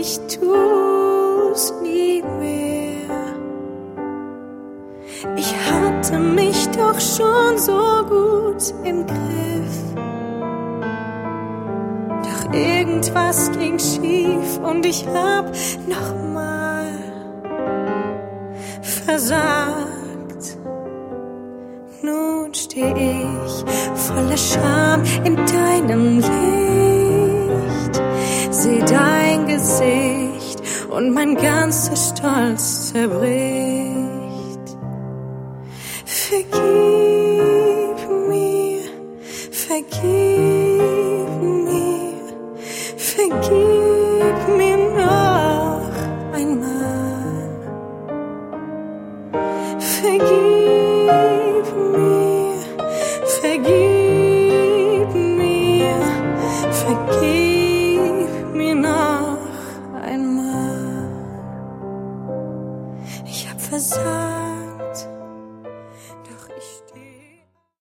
ich tu's nie mehr. Ich hatte mich doch schon so gut im Griff. Doch irgendwas ging schief und ich hab nochmal versagt. Nun steh ich voller Scham in deinem Licht, seh dein Gesicht und mein ganzer Stolz zerbricht. Vergib mir, vergib mir, vergib mir noch einmal. Vergib mir, vergib mir, vergib mir noch einmal. Ich hab versagt.